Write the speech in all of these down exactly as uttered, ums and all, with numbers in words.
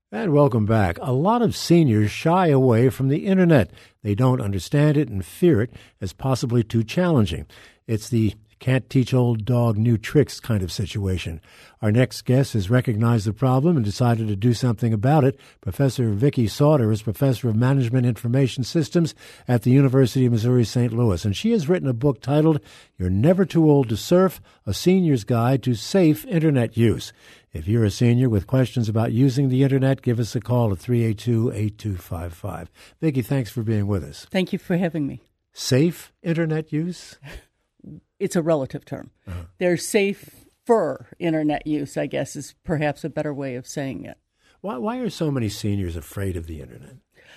And welcome back. A lot of seniors shy away from the Internet. They don't understand it and fear it as possibly too challenging. It's the can't teach old dog new tricks kind of situation. Our next guest has recognized the problem and decided to do something about it. Professor Vicki Sauter is Professor of Management Information Systems at the University of Missouri Saint Louis, and she has written a book titled You're Never Too Old to Surf, A Senior's Guide to Safe Internet Use. If you're a senior with questions about using the Internet, give us a call at three eight two, eight two five five. Vicki, thanks for being with us. Thank you for having me. Safe Internet use? It's a relative term. Uh-huh. There's safer Internet use, I guess, is perhaps a better way of saying it. Why, why are so many seniors afraid of the Internet?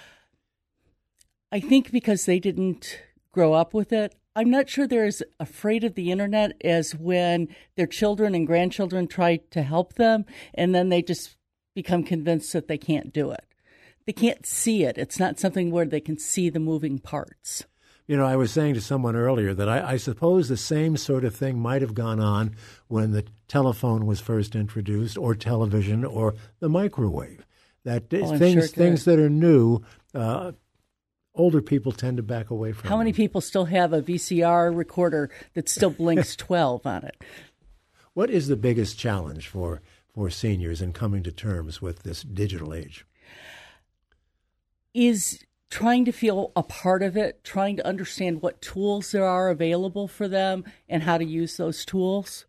I think because they didn't grow up with it. I'm not sure they're as afraid of the Internet as when their children and grandchildren try to help them, and then they just become convinced that they can't do it. They can't see it. It's not something where they can see the moving parts. You know, I was saying to someone earlier that I, I suppose the same sort of thing might have gone on when the telephone was first introduced, or television, or the microwave. That oh, things sure things that are new, uh, older people tend to back away from. How many them. people still have a V C R recorder that still blinks twelve on it? What is the biggest challenge for, for seniors in coming to terms with this digital age? Is trying to feel a part of it, trying to understand what tools there are available for them and how to use those tools,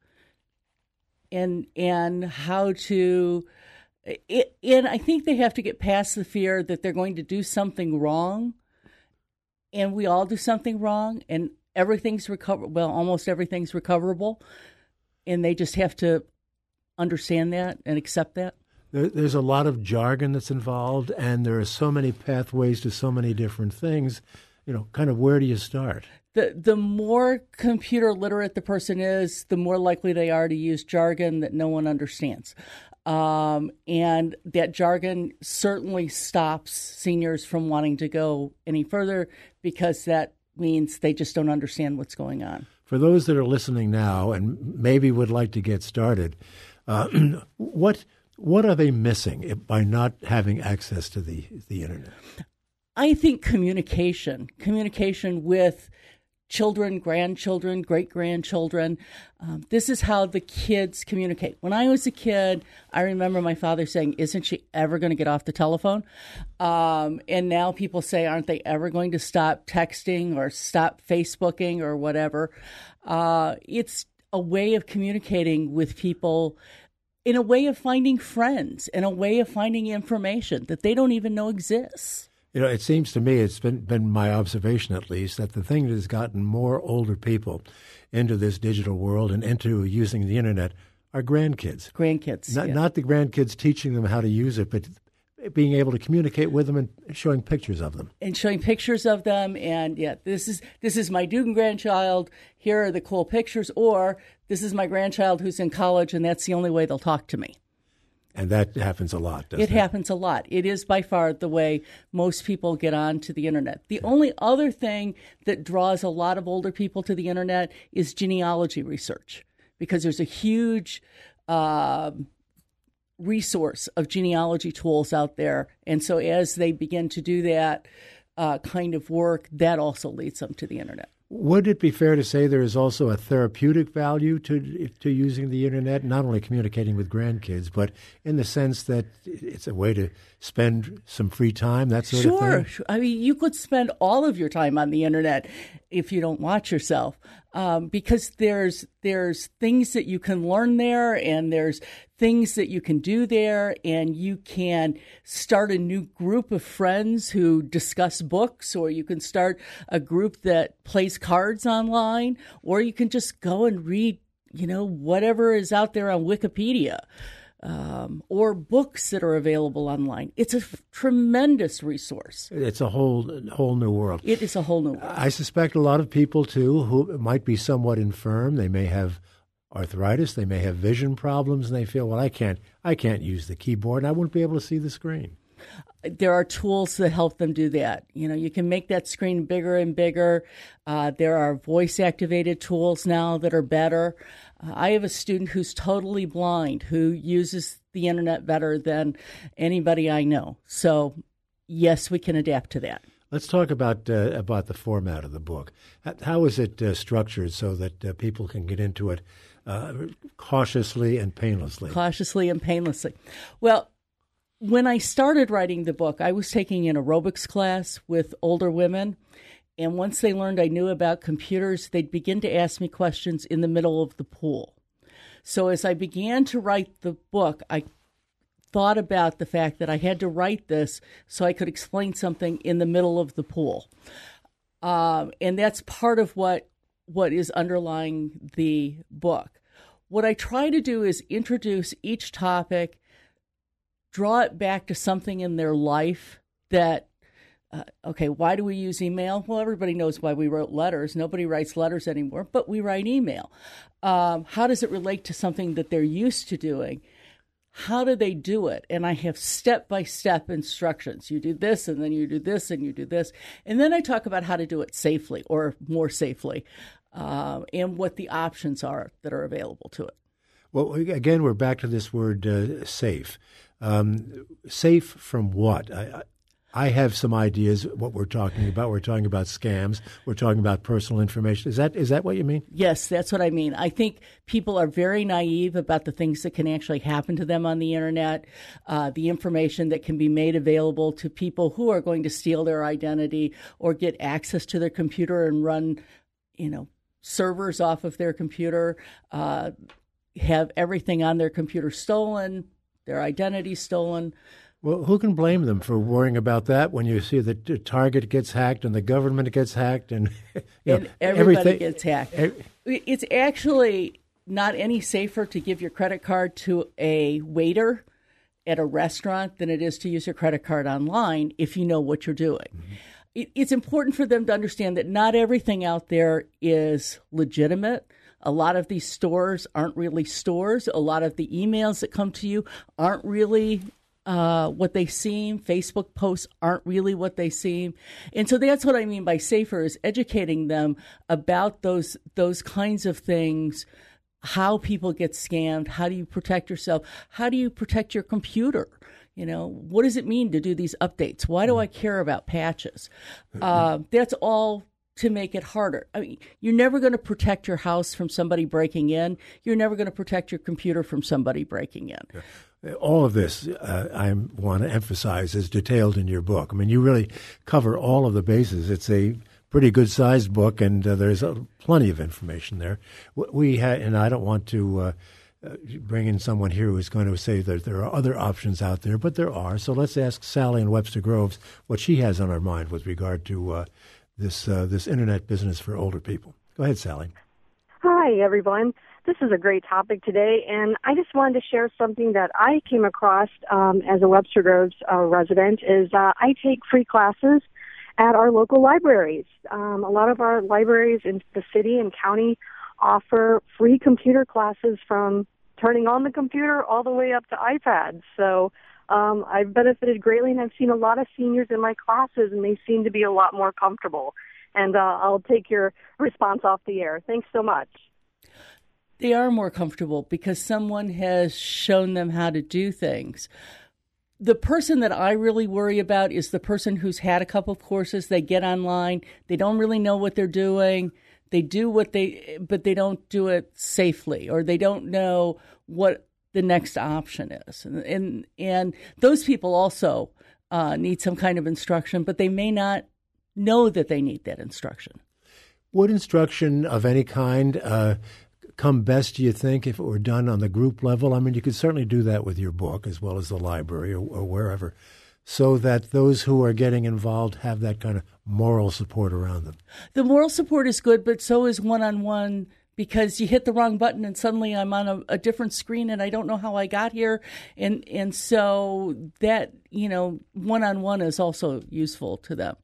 and and how to it, and I think they have to get past the fear that they're going to do something wrong, and we all do something wrong, and everything's recover well almost everything's recoverable, and they just have to understand that and accept that. There's a lot of jargon that's involved, and there are so many pathways to so many different things. You know, kind of where do you start? The the more computer literate the person is, the more likely they are to use jargon that no one understands. Um, and that jargon certainly stops seniors from wanting to go any further, because that means they just don't understand what's going on. For those that are listening now and maybe would like to get started, uh, what... What are they missing by not having access to the, the Internet? I think communication, communication with children, grandchildren, great-grandchildren. Um, this is how the kids communicate. When I was a kid, I remember my father saying, isn't she ever going to get off the telephone? Um, and now people say, aren't they ever going to stop texting or stop Facebooking or whatever? Uh, it's a way of communicating with people, in a way of finding friends, in a way of finding information that they don't even know exists. You know, it seems to me, it's been, been my observation at least, that the thing that has gotten more older people into this digital world and into using the Internet are grandkids. Grandkids, Not, yeah. not the grandkids teaching them how to use it, but being able to communicate with them and showing pictures of them. And showing pictures of them, and yeah, this is this is my Dugan grandchild, here are the cool pictures, or this is my grandchild who's in college, and that's the only way they'll talk to me. And that happens a lot, doesn't it? It happens a lot. It is by far the way most people get onto the Internet. The only other thing that draws a lot of older people to the Internet is genealogy research, because there's a huge uh, resource of genealogy tools out there. And so as they begin to do that uh, kind of work, that also leads them to the Internet. Would it be fair to say there is also a therapeutic value to to using the Internet, not only communicating with grandkids, but in the sense that it's a way to spend some free time, that sort sure. of thing? Sure. I mean, you could spend all of your time on the Internet if you don't watch yourself, um, because there's there's things that you can learn there, and there's things that you can do there, and you can start a new group of friends who discuss books, or you can start a group that plays cards online, or you can just go and read, you know, whatever is out there on Wikipedia. Um, or books that are available online. It's a f- tremendous resource. It's a whole whole new world. It is a whole new world. I suspect a lot of people, too, who might be somewhat infirm, they may have arthritis, they may have vision problems, and they feel, well, I can't, I can't use the keyboard, and I won't be able to see the screen. There are tools that help them do that. You know, you can make that screen bigger and bigger. Uh, there are voice-activated tools now that are better. Uh, I have a student who's totally blind who uses the internet better than anybody I know. So, yes, we can adapt to that. Let's talk about uh, about the format of the book. How is it uh, structured so that uh, people can get into it uh, cautiously and painlessly? Cautiously and painlessly. Well, when I started writing the book, I was taking an aerobics class with older women. And once they learned I knew about computers, they'd begin to ask me questions in the middle of the pool. So as I began to write the book, I thought about the fact that I had to write this so I could explain something in the middle of the pool. Um, and that's part of what what is underlying the book. What I try to do is introduce each topic, draw it back to something in their life that Uh, okay, why do we use email? Well, everybody knows why we wrote letters. Nobody writes letters anymore, but we write email. Um, how does it relate to something that they're used to doing? How do they do it? And I have step-by-step instructions. You do this, and then you do this, and you do this. And then I talk about how to do it safely or more safely uh, and what the options are that are available to it. Well, again, we're back to this word uh, safe. Um, safe from what? I, I I have some ideas what we're talking about. We're talking about scams. We're talking about personal information. Is that is that what you mean? Yes, that's what I mean. I think people are very naive about the things that can actually happen to them on the internet, uh, the information that can be made available to people who are going to steal their identity or get access to their computer and run, you know, servers off of their computer, uh, have everything on their computer stolen, their identity stolen. Well, who can blame them for worrying about that when you see that Target gets hacked and the government gets hacked and, you and know, everybody everything gets hacked? It's actually not any safer to give your credit card to a waiter at a restaurant than it is to use your credit card online if you know what you're doing. Mm-hmm. It, it's important for them to understand that not everything out there is legitimate. A lot of these stores aren't really stores. A lot of the emails that come to you aren't really Uh, what they seem. Facebook posts aren't really what they seem. And so that's what I mean by safer, is educating them about those those kinds of things, how people get scammed, how do you protect yourself, how do you protect your computer? You know, what does it mean to do these updates? Why do I care about patches? Uh, that's all to make it harder. I mean, you're never going to protect your house from somebody breaking in. You're never going to protect your computer from somebody breaking in. Yeah. All of this, uh, I want to emphasize, is detailed in your book. I mean, you really cover all of the bases. It's a pretty good-sized book, and uh, there's uh, plenty of information there. We ha- and I don't want to uh, bring in someone here who's going to say that there are other options out there, but there are. So let's ask Sally in Webster Groves what she has on her mind with regard to uh, this uh, this internet business for older people. Go ahead, Sally. Hi, everyone. This is a great topic today, and I just wanted to share something that I came across um, as a Webster Groves uh, resident. Is uh, I take free classes at our local libraries. Um, a lot of our libraries in the city and county offer free computer classes, from turning on the computer all the way up to iPads. So um, I've benefited greatly, and I've seen a lot of seniors in my classes, and they seem to be a lot more comfortable. And uh, I'll take your response off the air. Thanks so much. They are more comfortable because someone has shown them how to do things. The person that I really worry about is the person who's had a couple of courses. They get online. They don't really know what they're doing. They do what they, but they don't do it safely, or they don't know what the next option is. And and, and those people also uh, need some kind of instruction, but they may not know that they need that instruction. Would instruction of any kind uh, come best, do you think, if it were done on the group level? I mean, you could certainly do that with your book as well as the library or, or wherever, so that those who are getting involved have that kind of moral support around them. The moral support is good, but so is one-on-one, because you hit the wrong button and suddenly I'm on a, a different screen and I don't know how I got here. And, and so that, you know, one-on-one is also useful to them.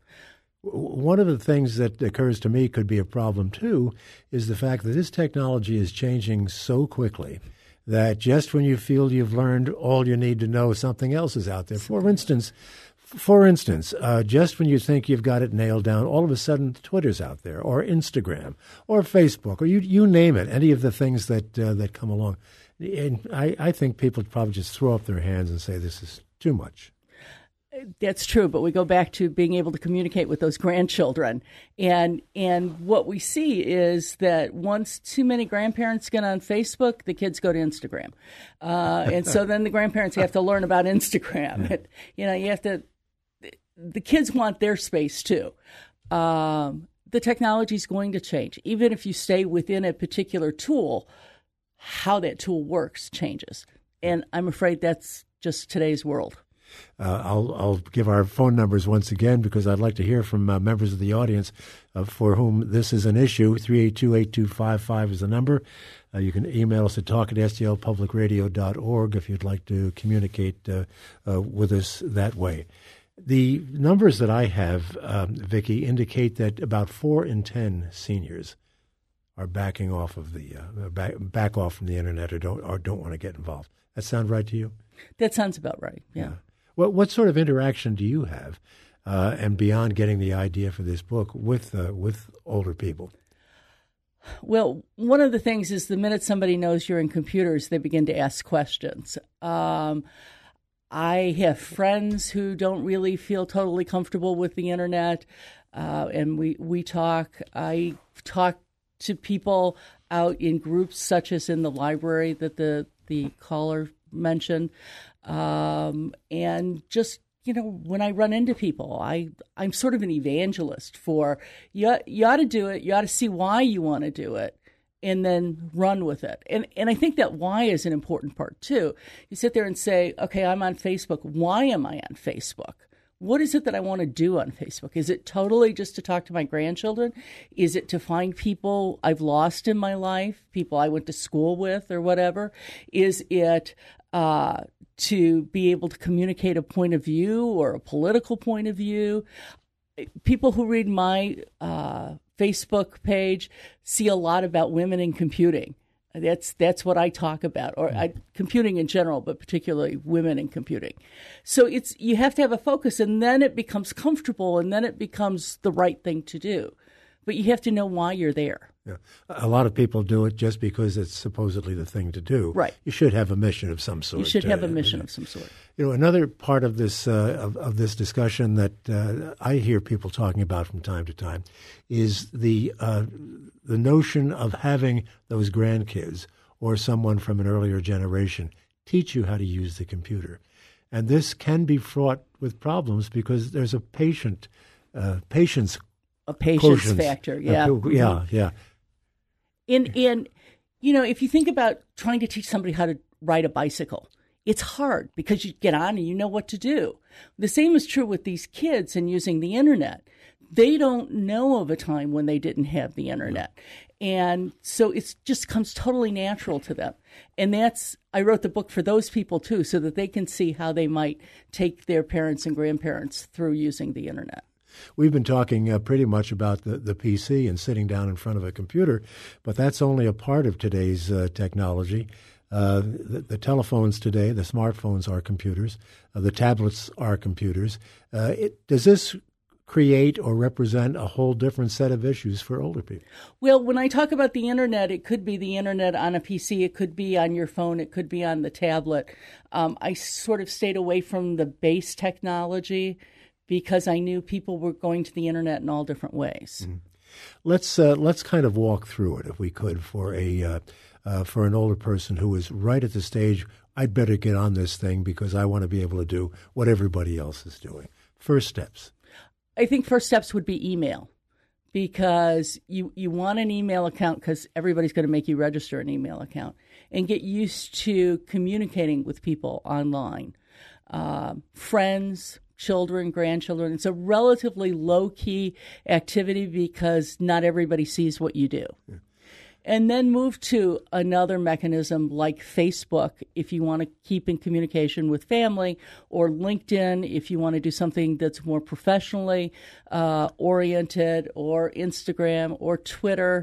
One of the things that occurs to me could be a problem, too, is the fact that this technology is changing so quickly that just when you feel you've learned all you need to know, something else is out there. For instance, for instance, uh, just when you think you've got it nailed down, all of a sudden Twitter's out there, or Instagram, or Facebook, or you you name it, any of the things that uh, that come along. And I, I think people probably just throw up their hands and say this is too much. That's true, but we go back to being able to communicate with those grandchildren. And and what we see is that once too many grandparents get on Facebook, the kids go to Instagram. Uh, and so then the grandparents have to learn about Instagram. And, you know, you have to, the kids want their space too. Um, the technology is going to change. Even if you stay within a particular tool, how that tool works changes. And I'm afraid that's just today's world. Uh, I'll, I'll give our phone numbers once again because I'd like to hear from uh, members of the audience uh, for whom this is an issue. three eight two, eight two five five is the number. Uh, you can email us at talk at s t l public radio dot org if you'd like to communicate uh, uh, with us that way. The numbers that I have, um, Vicki, indicate that about four in ten seniors are backing off of the uh, back, back off from the internet or don't or don't want to get involved. That sound right to you? That sounds about right. Yeah. yeah. What what sort of interaction do you have, uh, and beyond getting the idea for this book, with uh, with older people? Well, one of the things is the minute somebody knows you're in computers, they begin to ask questions. Um, I have friends who don't really feel totally comfortable with the internet, uh, and we, we talk. I talk to people out in groups such as in the library that the, the caller mentioned. Um, and just, you know, when I run into people, I, I'm sort of an evangelist for, you, you ought to do it, you ought to see why you want to do it, and then run with it. And and I think that why is an important part, too. You sit there and say, okay, I'm on Facebook. Why am I on Facebook? What is it that I want to do on Facebook? Is it totally just to talk to my grandchildren? Is it to find people I've lost in my life, people I went to school with or whatever? Is it uh, to be able to communicate a point of view or a political point of view? People who read my uh, Facebook page see a lot about women in computing. That's that's what I talk about, or I, computing in general, but particularly women in computing. So it's you have to have a focus, and then it becomes comfortable, and then it becomes the right thing to do. But you have to know why you're there. Yeah. A lot of people do it just because it's supposedly the thing to do. Right. You should have a mission of some sort. You should have uh, a mission of some sort. You know, another part of this uh, of, of this discussion that uh, I hear people talking about from time to time is the uh, the notion of having those grandkids or someone from an earlier generation teach you how to use the computer, and this can be fraught with problems because there's a patient uh, patience a patience quotient. factor. Yeah, uh, yeah, yeah. And, and, you know, if you think about trying to teach somebody how to ride a bicycle, it's hard because you get on and you know what to do. The same is true with these kids and using the internet. They don't know of a time when they didn't have the internet. And so it just comes totally natural to them. And that's, I wrote the book for those people too, so that they can see how they might take their parents and grandparents through using the internet. We've been talking uh, pretty much about the, the P C and sitting down in front of a computer, but that's only a part of today's uh, technology. Uh, the, the telephones today, the smartphones are computers. Uh, the tablets are computers. Uh, it, does this create or represent a whole different set of issues for older people? Well, when I talk about the internet, it could be the internet on a P C, it could be on your phone, it could be on the tablet. Um, I sort of stayed away from the base technology because I knew people were going to the internet in all different ways. Mm-hmm. Let's uh, let's kind of walk through it, if we could, for a uh, uh, for an older person who is right at the stage, I'd better get on this thing because I want to be able to do what everybody else is doing. First steps. I think first steps would be email, because you, you want an email account because everybody's going to make you register an email account, and get used to communicating with people online, uh, friends, children, grandchildren. It's a relatively low-key activity because not everybody sees what you do. Yeah. And then move to another mechanism like Facebook if you want to keep in communication with family, or LinkedIn if you want to do something that's more professionally uh, oriented, or Instagram or Twitter,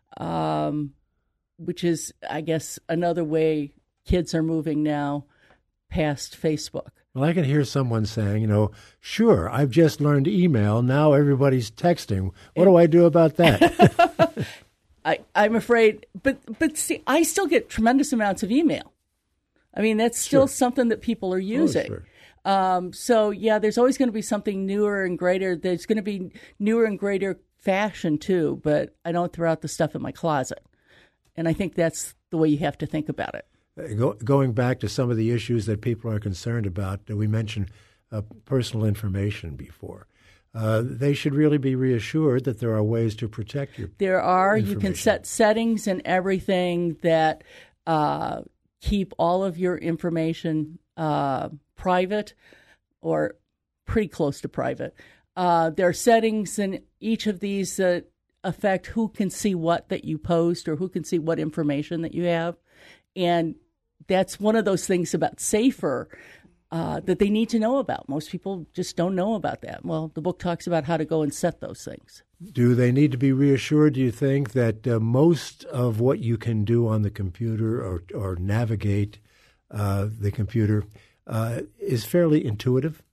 um, which is, I guess, another way kids are moving now past Facebook. Well, I can hear someone saying, you know, sure, I've just learned email. Now everybody's texting. What do I do about that? I, I'm afraid, but but see, I still get tremendous amounts of email. I mean, that's still Sure. something that people are using. Oh, sure. Um, so, yeah, there's always going to be something newer and greater. There's going to be newer and greater fashion, too, but I don't throw out the stuff in my closet. And I think that's the way you have to think about it. Uh, Go, going back to some of the issues that people are concerned about, uh, we mentioned uh, personal information before. Uh, they should really be reassured that there are ways to protect your There are. You can information. set settings and everything that uh, keep all of your information uh, private or pretty close to private. Uh, there are settings in each of these that affect who can see what that you post or who can see what information that you have. And that's one of those things about Safer uh, that they need to know about. Most people just don't know about that. Well, the book talks about how to go and set those things. Do they need to be reassured, do you think, that uh, most of what you can do on the computer or, or navigate uh, the computer uh, is fairly intuitive?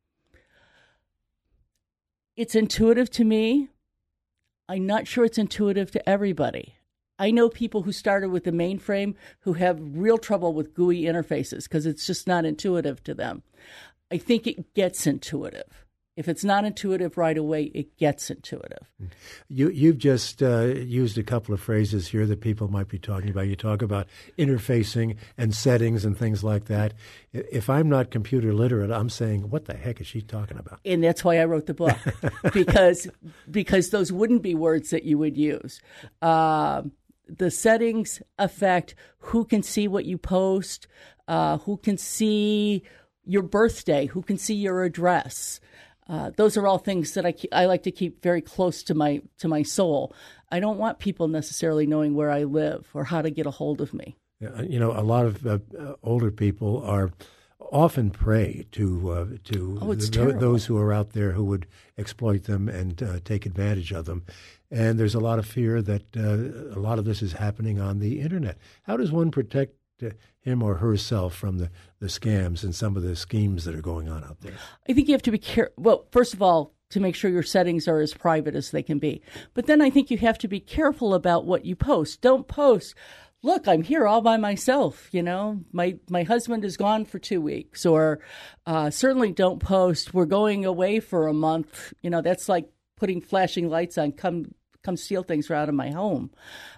It's intuitive to me. I'm not sure it's intuitive to everybody. I know people who started with the mainframe who have real trouble with G U I interfaces because it's just not intuitive to them. I think it gets intuitive. If it's not intuitive right away, it gets intuitive. You, you've just uh, used a couple of phrases here that people might be talking about. You talk about interfacing and settings and things like that. If I'm not computer literate, I'm saying, what the heck is she talking about? And that's why I wrote the book, because because those wouldn't be words that you would use. Uh, the settings affect who can see what you post, uh, who can see your birthday, who can see your address. Uh, those are all things that I, ke- I like to keep very close to my to my soul. I don't want people necessarily knowing where I live or how to get a hold of me. Yeah, you know, a lot of uh, older people are often prey to uh, to Oh, it's th- terrible. those who are out there who would exploit them and uh, take advantage of them. And there's a lot of fear that uh, a lot of this is happening on the internet. How does one protect uh, him or herself from the, the scams and some of the schemes that are going on out there? I think you have to be careful. Well, first of all, to make sure your settings are as private as they can be. But then I think you have to be careful about what you post. Don't post, look, I'm here all by myself. You know, my, my husband is gone for two weeks. Or uh, certainly don't post, we're going away for a month. You know, that's like putting flashing lights on, come come steal things out of my home.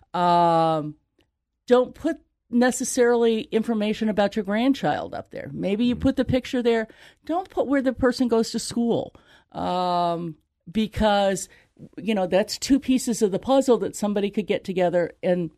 Um, don't put necessarily information about your grandchild up there. Maybe you put the picture there. Don't put where the person goes to school, um, because, you know, that's two pieces of the puzzle that somebody could get together and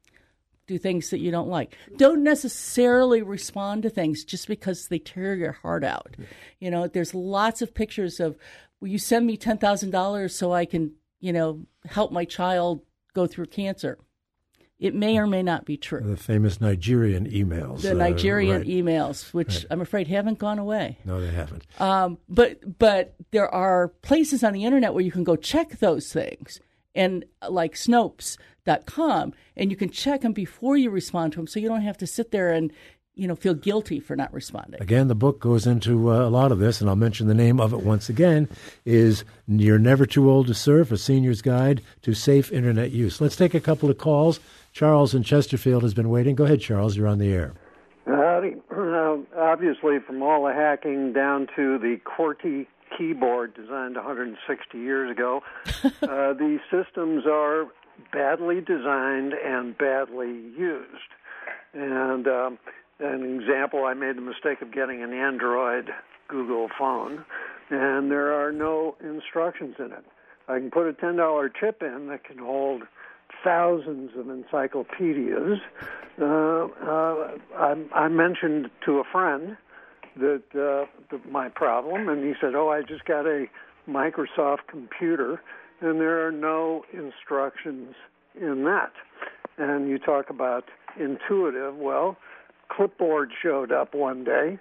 do things that you don't like. Don't necessarily respond to things just because they tear your heart out. You know, there's lots of pictures of, will you send me ten thousand dollars so I can, you know, help my child go through cancer? It may or may not be true. The famous Nigerian emails. The uh, Nigerian right. emails, which Right. I'm afraid haven't gone away. No, they haven't. Um, but but there are places on the internet where you can go check those things, and uh, like Snopes dot com, and you can check them before you respond to them, so you don't have to sit there and, you know, feel guilty for not responding. Again, the book goes into uh, a lot of this, and I'll mention the name of it once again, is You're Never Too Old to Surf, A Senior's Guide to Safe Internet Use. Let's take a couple of calls. Charles in Chesterfield has been waiting. Go ahead, Charles. You're on the air. Howdy. Uh, obviously, from all the hacking down to the QWERTY keyboard designed one hundred sixty years ago, uh, these systems are badly designed and badly used. And um, an example, I made the mistake of getting an Android Google phone, and there are no instructions in it. I can put a ten dollar chip in that can hold thousands of encyclopedias. Uh, uh, I, I mentioned to a friend that uh, the, my problem, and he said, oh, I just got a Microsoft computer, and there are no instructions in that. And you talk about intuitive. Well, Clipboard showed up one day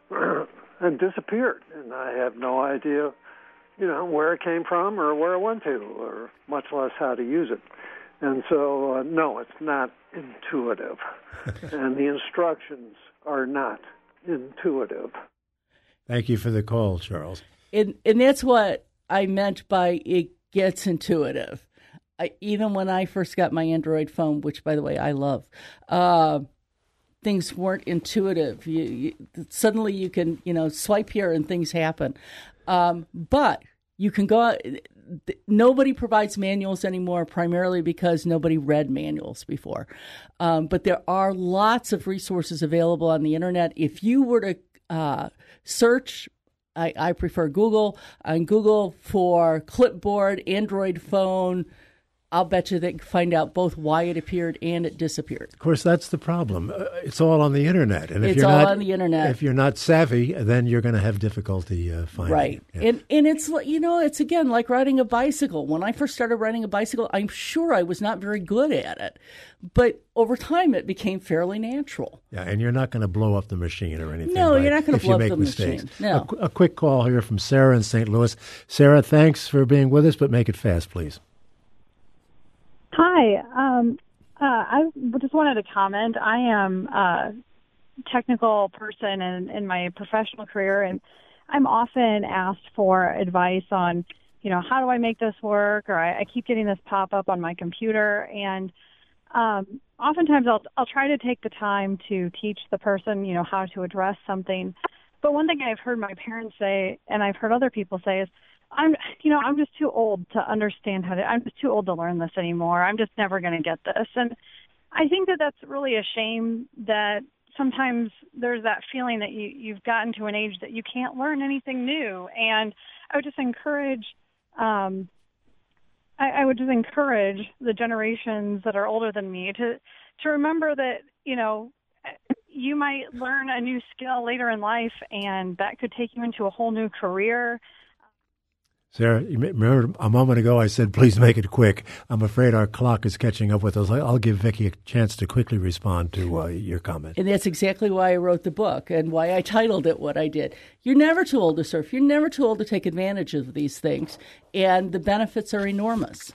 and disappeared, and I have no idea, you know, where it came from or where it went to, or much less how to use it. And so, uh, no, it's not intuitive. And the instructions are not intuitive. Thank you for the call, Charles. And, and that's what I meant by it gets intuitive. I, even when I first got my Android phone, which, by the way, I love, uh, things weren't intuitive. You, you, suddenly you can, you know, swipe here and things happen. Um, but you can go out. Nobody provides manuals anymore, primarily because nobody read manuals before. Um, but there are lots of resources available on the internet. If you were to uh, search, I, I prefer Google, on Google for clipboard, Android phone, I'll bet you they can find out both why it appeared and it disappeared. Of course, that's the problem. Uh, it's all on the internet, and if it's you're all not, on the internet. If you're not savvy, then you're going to have difficulty uh, finding right. it. Yeah. And and it's you know it's again like riding a bicycle. When I first started riding a bicycle, I'm sure I was not very good at it, but over time it became fairly natural. Yeah, and you're not going to blow up the machine or anything. No, by, you're not going to blow up the mistakes. machine. No. A, a quick call here from Sarah in Saint Louis. Sarah, thanks for being with us, but make it fast, please. Hi. Um, uh, I just wanted to comment. I am a technical person in, in my professional career, and I'm often asked for advice on, you know, how do I make this work? Or I, I keep getting this pop-up on my computer, and um, oftentimes I'll, I'll try to take the time to teach the person, you know, how to address something. But one thing I've heard my parents say, and I've heard other people say, is, I'm, you know, I'm just too old to understand how to, I'm just too old to learn this anymore. I'm just never going to get this. And I think that that's really a shame that sometimes there's that feeling that you, you've gotten to an age that you can't learn anything new. And I would just encourage, um, I, I would just encourage the generations that are older than me to, to remember that, you know, you might learn a new skill later in life, and that could take you into a whole new career. Sarah, you remember a moment ago I said, please make it quick. I'm afraid our clock is catching up with us. I'll give Vicki a chance to quickly respond to uh, your comment. And that's exactly why I wrote the book and why I titled it what I did. You're never too old to surf. You're never too old to take advantage of these things, and the benefits are enormous.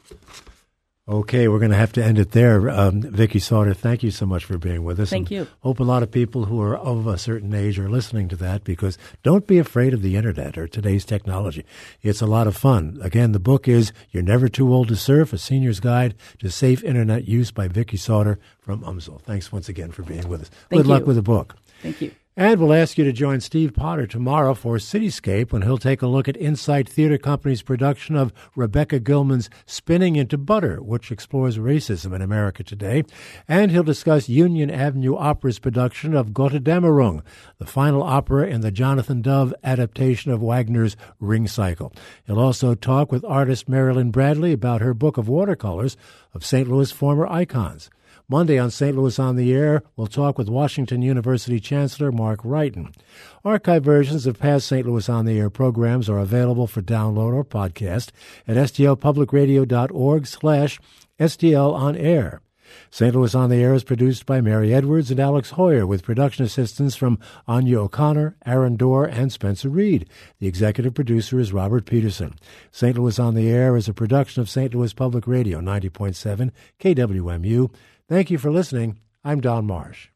Okay, we're going to have to end it there. Um, Vicki Sauter, thank you so much for being with us. Thank and you. Hope a lot of people who are of a certain age are listening to that, because don't be afraid of the internet or today's technology. It's a lot of fun. Again, the book is You're Never Too Old to Surf, A Senior's Guide to Safe Internet Use by Vicki Sauter from U M S L. Thanks once again for being with us. Thank Good you. luck with the book. Thank you. And we'll ask you to join Steve Potter tomorrow for Cityscape, when he'll take a look at Insight Theater Company's production of Rebecca Gilman's Spinning into Butter, which explores racism in America today. And he'll discuss Union Avenue Opera's production of Götterdämmerung, the final opera in the Jonathan Dove adaptation of Wagner's Ring Cycle. He'll also talk with artist Marilyn Bradley about her book of watercolors of Saint Louis former icons. Monday on Saint Louis on the Air, we'll talk with Washington University Chancellor Mark Wrighton. Archive versions of past Saint Louis on the Air programs are available for download or podcast at stlpublicradio.org slash STL on air. Saint Louis on the Air is produced by Mary Edwards and Alex Hoyer, with production assistance from Anya O'Connor, Aaron Dorr, and Spencer Reed. The executive producer is Robert Peterson. Saint Louis on the Air is a production of Saint Louis Public Radio, ninety point seven K W M U. Thank you for listening. I'm Don Marsh.